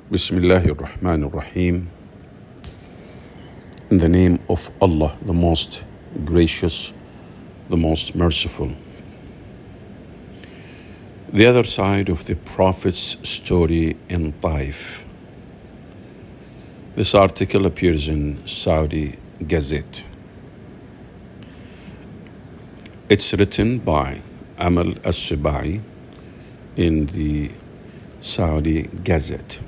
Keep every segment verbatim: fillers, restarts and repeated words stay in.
Bismillahir Rahmanir Rahim. In the name of Allah, the most gracious, the most merciful. The other side of the Prophet's story in Taif. This article appears in Saudi Gazette. It's written by Amal As-Subai in the Saudi Gazette.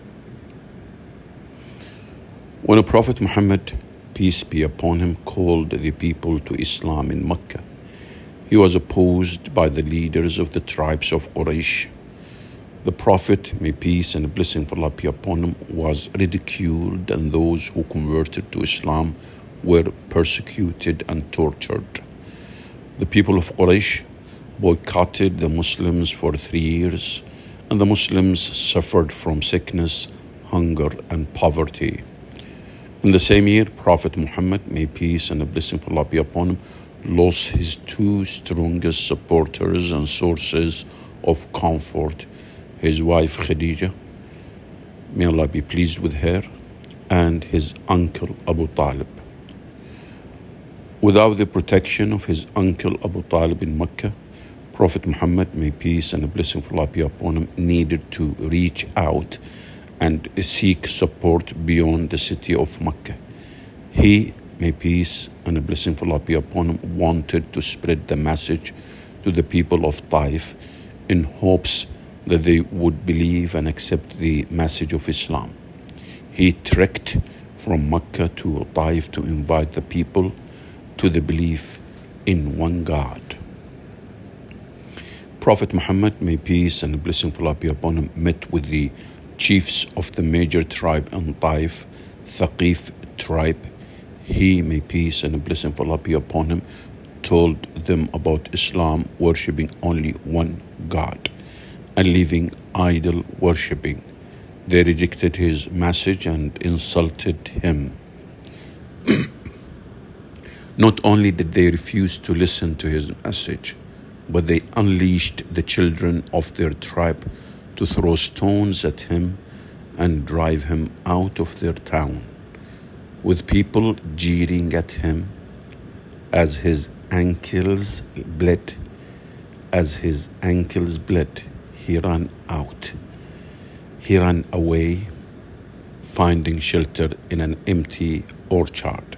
When the Prophet Muhammad, peace be upon him, called the people to Islam in Mecca, he was opposed by the leaders of the tribes of Quraysh. The Prophet, may peace and blessing of Allah be upon him, was ridiculed, and those who converted to Islam were persecuted and tortured. The people of Quraysh boycotted the Muslims for three years, and the Muslims suffered from sickness, hunger, and poverty. In the same year, Prophet Muhammad, may peace and a blessing of Allah be upon him, lost his two strongest supporters and sources of comfort, his wife Khadija, may Allah be pleased with her, and his uncle Abu Talib. Without the protection of his uncle Abu Talib in Mecca, Prophet Muhammad, may peace and a blessing of Allah be upon him, needed to reach out and seek support beyond the city of Mecca. He, may peace and a blessing of Allah be upon him, wanted to spread the message to the people of Taif in hopes that they would believe and accept the message of Islam. He trekked from Mecca to Taif to invite the people to the belief in one God. Prophet Muhammad, may peace and a blessing of Allah be upon him, met with the chiefs of the major tribe in Taif, Thaqif tribe. He, may peace and a blessing of Allah be upon him, told them about Islam, worshipping only one God and leaving idol worshipping. They rejected his message and insulted him. Not only did they refuse to listen to his message, but they unleashed the children of their tribe to throw stones at him and drive him out of their town, with people jeering at him as his ankles bled. As his ankles bled, he ran out. He ran away, finding shelter in an empty orchard.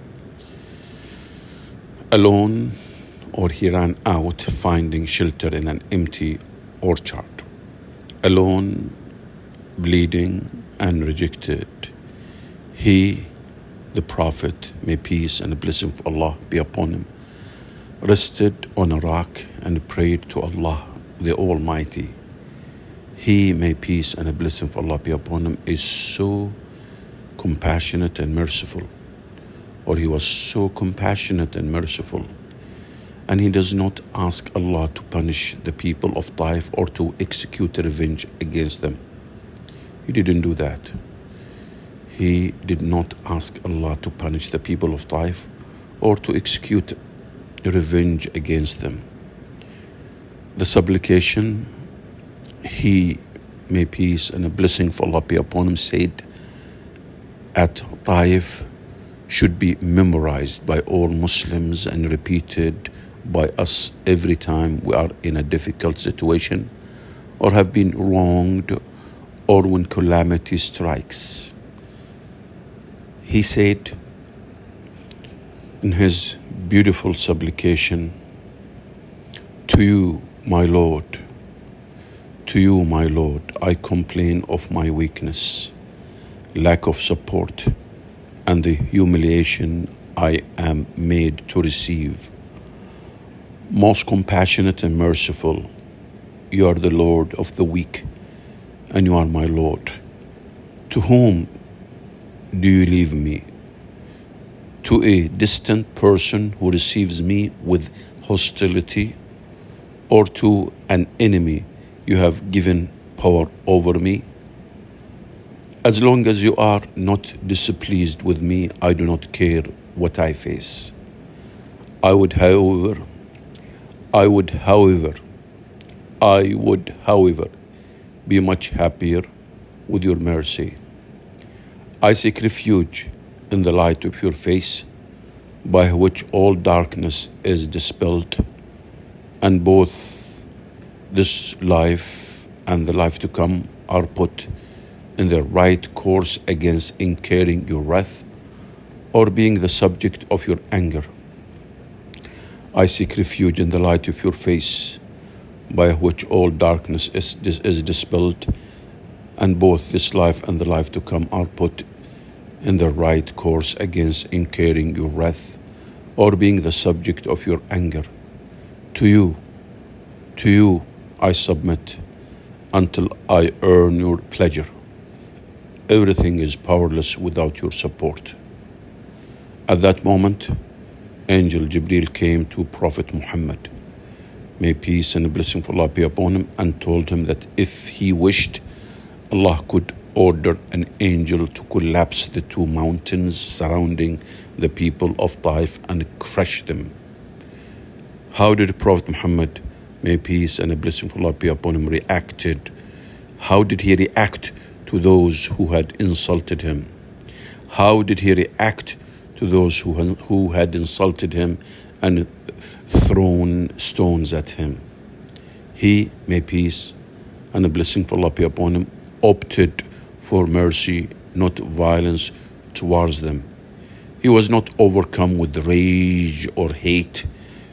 Alone, or he ran out, finding shelter in an empty orchard. Alone, bleeding and rejected, he, the Prophet, may peace and blessing of Allah be upon him, rested on a rock and prayed to Allah, the Almighty. He, may peace and blessing of Allah be upon him, is so compassionate and merciful, or he was so compassionate and merciful, and he does not ask Allah to punish the people of Taif or to execute revenge against them. He didn't do that. He did not ask Allah to punish the people of Taif or to execute revenge against them. The supplication, he, may peace and a blessing of Allah be upon him, said at Taif, should be memorized by all Muslims and repeated by us every time we are in a difficult situation or have been wronged or when calamity strikes. He said in his beautiful supplication, to you, my Lord, to you, my Lord, I complain of my weakness, lack of support, and the humiliation I am made to receive. Most compassionate and merciful, you are the Lord of the weak, and you are my Lord. To whom do you leave me? To a distant person who receives me with hostility, or to an enemy you have given power over me? As long as you are not displeased with me, I do not care what I face. I would, however, I would, however, I would, however, be much happier with your mercy. I seek refuge in the light of your face, by which all darkness is dispelled, and both this life and the life to come are put in the right course against incurring your wrath or being the subject of your anger. I seek refuge in the light of your face, by which all darkness is, is dispelled, and both this life and the life to come are put in the right course against incurring your wrath or being the subject of your anger. To you, to you I submit until I earn your pleasure. Everything is powerless without your support. At that moment, Angel Jibreel came to Prophet Muhammad, may peace and blessing of Allah be upon him, and told him that if he wished, Allah could order an angel to collapse the two mountains surrounding the people of Taif and crush them. How did Prophet Muhammad, may peace and blessing of Allah be upon him, reacted? How did he react to those who had insulted him? How did he react to those who, who had insulted him and thrown stones at him? He, may peace and a blessing of Allah be upon him, opted for mercy, not violence towards them. He was not overcome with rage or hate.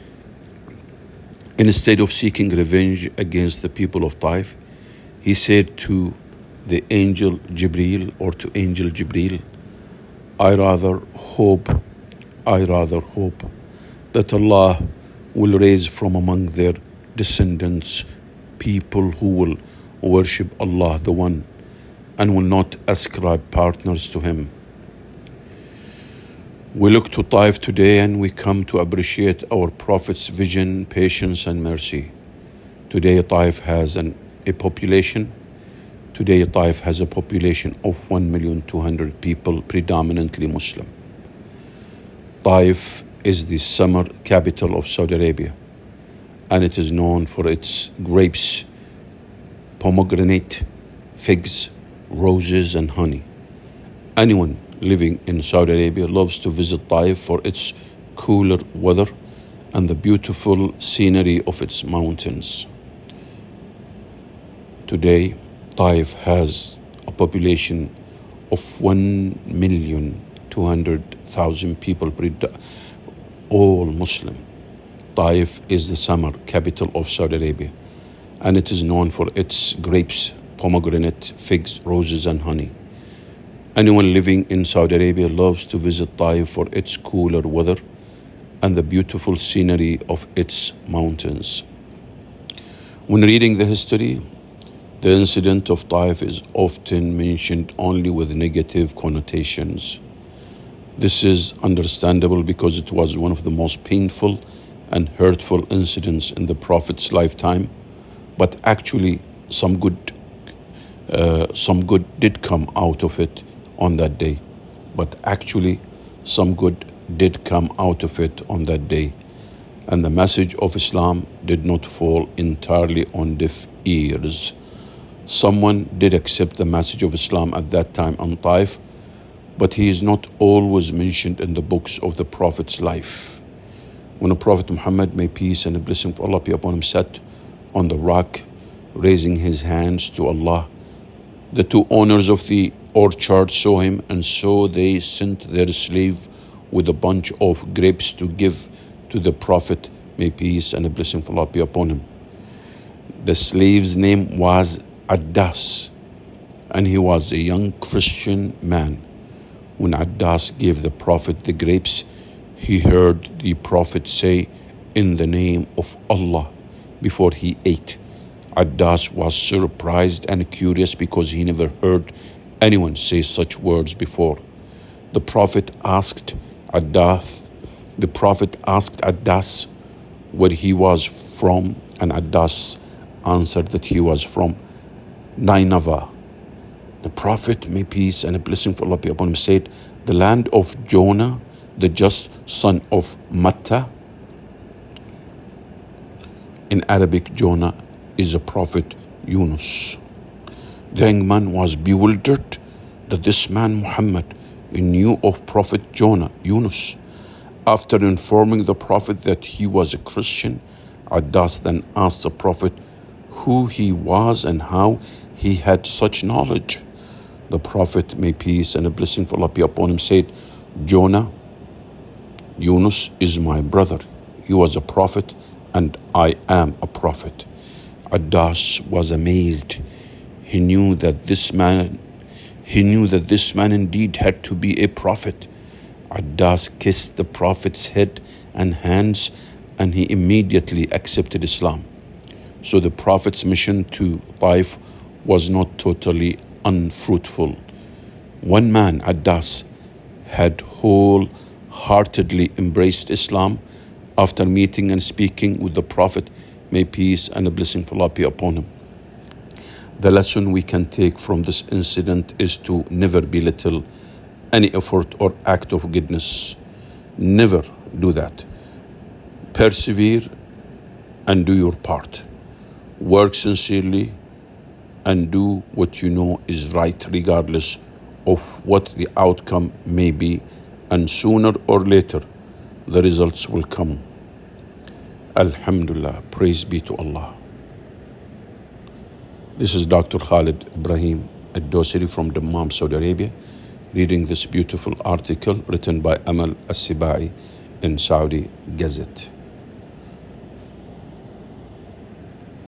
Instead of seeking revenge against the people of Taif, he said to the angel Jibreel or to Angel Jibreel, I rather hope, I rather hope that Allah will raise from among their descendants people who will worship Allah the One and will not ascribe partners to Him. We look to Taif today and we come to appreciate our Prophet's vision, patience and mercy. Today Taif has an, a population. Today Taif has a population of one million two hundred people, predominantly Muslim. Taif is the summer capital of Saudi Arabia, and it is known for its grapes, pomegranate, figs, roses and honey. Anyone living in Saudi Arabia loves to visit Taif for its cooler weather and the beautiful scenery of its mountains. Today, Taif has a population of one million two hundred thousand people, all Muslim. Taif is the summer capital of Saudi Arabia, and it is known for its grapes, pomegranate, figs, roses and honey. Anyone living in Saudi Arabia loves to visit Taif for its cooler weather and the beautiful scenery of its mountains. When reading the history, the incident of Taif is often mentioned only with negative connotations. This is understandable because it was one of the most painful and hurtful incidents in the Prophet's lifetime, but actually some good, uh, some good did come out of it on that day. But actually some good did come out of it on that day, and the message of Islam did not fall entirely on deaf ears. Someone did accept the message of Islam at that time on Taif, but he is not always mentioned in the books of the Prophet's life. When the Prophet Muhammad, may peace and the blessing of Allah be upon him, sat on the rock, raising his hands to Allah, the two owners of the orchard saw him, and so they sent their slave with a bunch of grapes to give to the Prophet, may peace and the blessing of Allah be upon him. The slave's name was Addas, and he was a young Christian man. When Addas gave the Prophet the grapes, he heard the Prophet say, "In the name of Allah," before he ate. Addas was surprised and curious because he never heard anyone say such words before. The Prophet asked Addas, the Prophet asked Addas where he was from, and Addas answered that he was from Nineveh. The Prophet, may peace and a blessing of Allah be upon him, said, "The land of Jonah, the just son of Matta." In Arabic, Jonah is a prophet Yunus. The young man was bewildered that this man Muhammad knew of Prophet Jonah, Yunus. After informing the Prophet that he was a Christian, Addas then asked the Prophet who he was and how he had such knowledge. The Prophet, may peace and a blessing of Allah be upon him, said, Jonah, Yunus is my brother. He was a prophet and I am a prophet. Addas was amazed. He knew that this man, he knew that this man indeed had to be a prophet. Addas kissed the Prophet's head and hands, and he immediately accepted Islam. So the Prophet's mission to Taif was not totally unfruitful. One man, Addas, had wholeheartedly embraced Islam after meeting and speaking with the Prophet, may peace and a blessing of Allah be upon him. The lesson we can take from this incident is to never belittle any effort or act of goodness. Never do that. Persevere and do your part. Work sincerely and do what you know is right, regardless of what the outcome may be, and sooner or later the results will come. Alhamdulillah, praise be to Allah. This is Doctor Khalid Ibrahim Al-Dosiri from Dammam, Saudi Arabia, reading this beautiful article written by Amal As-Sibai in Saudi Gazette.